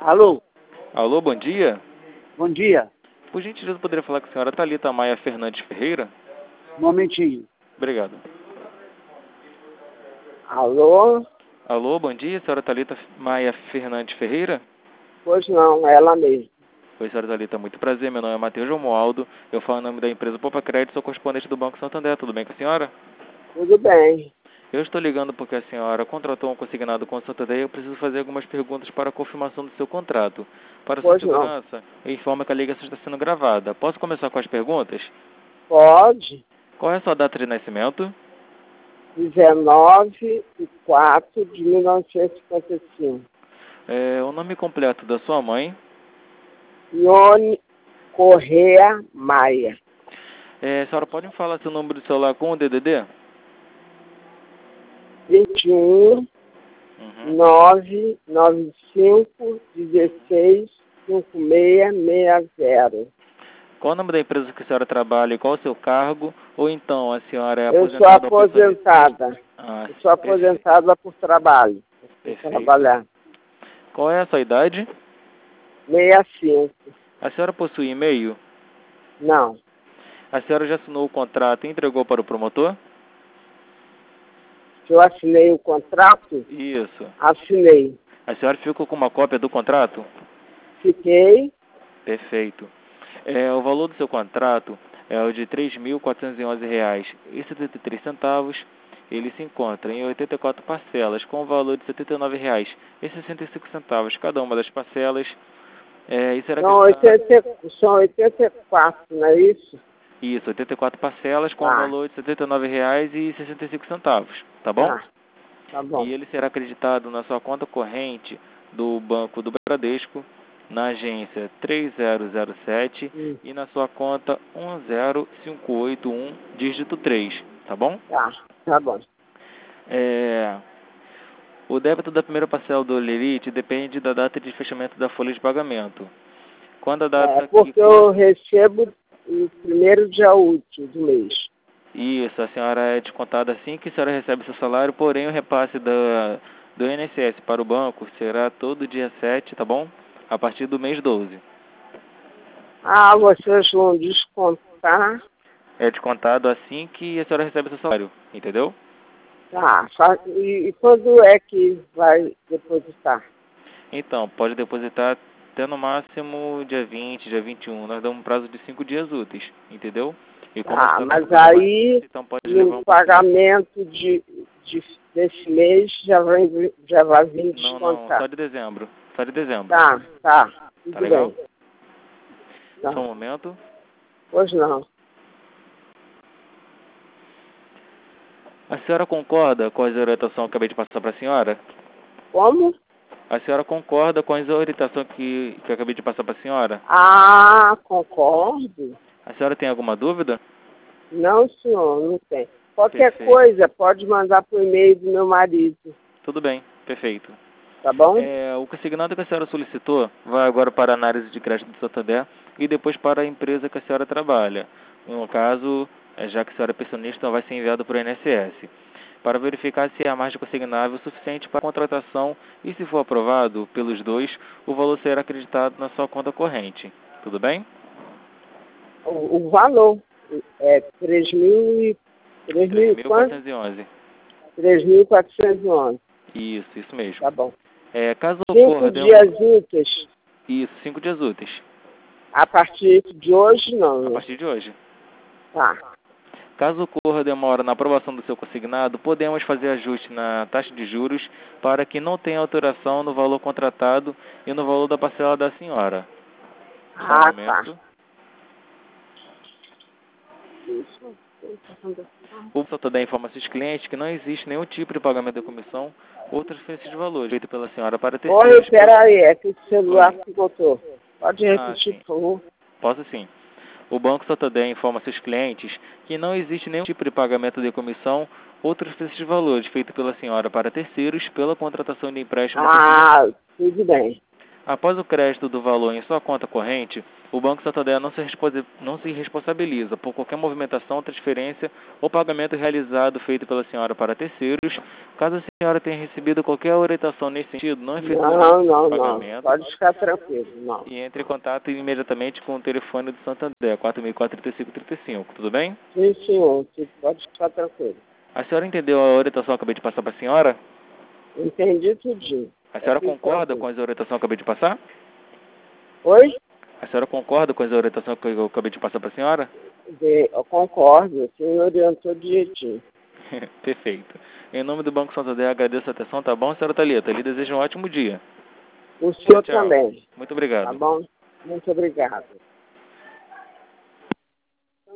Alô, Alô, bom dia. bom dia. Por gentileza, poderia falar com a senhora Thalita Maia Fernandes Ferreira? Um momentinho. Obrigado. Alô? Alô, bom dia, senhora Thalita Maia Fernandes Ferreira? Pois não, ela mesmo. Oi, senhora Thalita, muito prazer. Meu nome é Matheus Romualdo. Eu falo em nome da empresa Poupa Crédito, sou correspondente do Banco Santander. Tudo bem com a senhora? Tudo bem. Eu estou ligando porque a senhora contratou um consignado com o Santander e eu preciso fazer algumas perguntas para a confirmação do seu contrato. Para sua Pois não. segurança, eu informo que a ligação está sendo gravada. Posso começar com as perguntas? Pode. Qual é a sua data de nascimento? 19/4/1955. O nome completo da sua mãe? Ione Correa Maia. A senhora pode me falar seu número de celular com o DDD? 21 995 16 5660. Qual o nome da empresa que a senhora trabalha e qual o seu cargo? Ou então a senhora é Eu sou aposentada ou pensionista? aposentada. Ah, Eu sou aposentada por trabalho. Por perfeito. trabalhar. Qual é a sua idade? 65. A senhora possui e-mail? Não. A senhora já assinou o contrato e entregou para o promotor? Se eu assinei o contrato, Isso. assinei. A senhora ficou com uma cópia do contrato? Fiquei. Perfeito. O valor do seu contrato é o de R$ 3.411,73. Ele se encontra em 84 parcelas, com o valor de R$ 79,65 cada uma das parcelas. E será São 84, não é isso? Isso, 84 parcelas com o valor de R$ 79,65, tá bom? Tá bom. E ele será acreditado na sua conta corrente do Banco do Bradesco, na agência 3007 e na sua conta 10581, dígito 3, tá bom? Tá bom. O débito da primeira parcela do Lerite depende da data de fechamento da folha de pagamento. Quando a data porque eu recebo o primeiro dia útil do mês. Isso, a senhora é descontada assim que a senhora recebe seu salário, porém o repasse do INSS para o banco será todo dia 7, tá bom? A partir do mês 12. Vocês vão descontar? É descontado assim que a senhora recebe seu salário, entendeu? E quando é que vai depositar? Então, pode depositar até no máximo dia 20, dia 21. Nós damos um prazo de 5 dias úteis, entendeu? E como a senhora Mas vai trabalhar, aí então pode levar no pagamento desse mês já vai vir descontar. Não, só de dezembro. Só de dezembro. Tá. Tudo legal? bem. Só um momento. Pois não. A senhora concorda com as orientações que eu acabei de passar para a senhora? Como? A senhora concorda com as orientações que eu acabei de passar para a senhora? Concordo. A senhora tem alguma dúvida? Não, senhor, não tem. Qualquer coisa pode mandar por e-mail do meu marido. Tudo bem, perfeito. Tá bom? O consignado que a senhora solicitou vai agora para a análise de crédito do Santander e depois para a empresa que a senhora trabalha. No caso, já que a senhora é pensionista, vai ser enviado para o INSS, para verificar se a margem consignável é suficiente para a contratação e, se for aprovado pelos dois, o valor será acreditado na sua conta corrente. Tudo bem? O valor é 3.411. 3.411. Isso mesmo. Tá bom. Caso 5 ocorra... dias úteis. Isso, 5 dias úteis. A partir de hoje, não. A partir de hoje. Tá. Caso ocorra demora na aprovação do seu consignado, podemos fazer ajuste na taxa de juros para que não tenha alteração no valor contratado e no valor da parcela da senhora. Tá. O Santander informa seus clientes que não existe nenhum tipo de pagamento de comissão ou transferência de valor feito pela senhora para terceiros. Oi, peraí, é que o celular se botou. Pode repetir, por favor? Posso sim. O Banco Santander informa seus clientes que não existe nenhum tipo de pagamento de comissão ou transferência de valores feito pela senhora para terceiros pela contratação de empréstimo. Tudo bem. Após o crédito do valor em sua conta corrente, o Banco Santander não se responsabiliza por qualquer movimentação, transferência ou pagamento realizado feito pela senhora para terceiros. Caso a senhora tenha recebido qualquer orientação nesse sentido, não efetue Não. pagamento. Pode ficar tranquilo, não. E entre em contato imediatamente com o telefone do Santander, 4.435-35, tudo bem? Sim, senhor. Pode ficar tranquilo. A senhora entendeu a orientação que eu acabei de passar para a senhora? Entendi tudinho. A senhora concorda com a orientação que eu acabei de passar? Oi? A senhora concorda com a orientação que eu acabei de passar para a senhora? Eu concordo. O senhor orientou direitinho. Perfeito. Em nome do Banco Santander, agradeço a atenção, tá bom, senhora Thalita? Lhe desejo um ótimo dia. O senhor Tchau. também. Muito obrigado. Tá bom? Muito obrigado.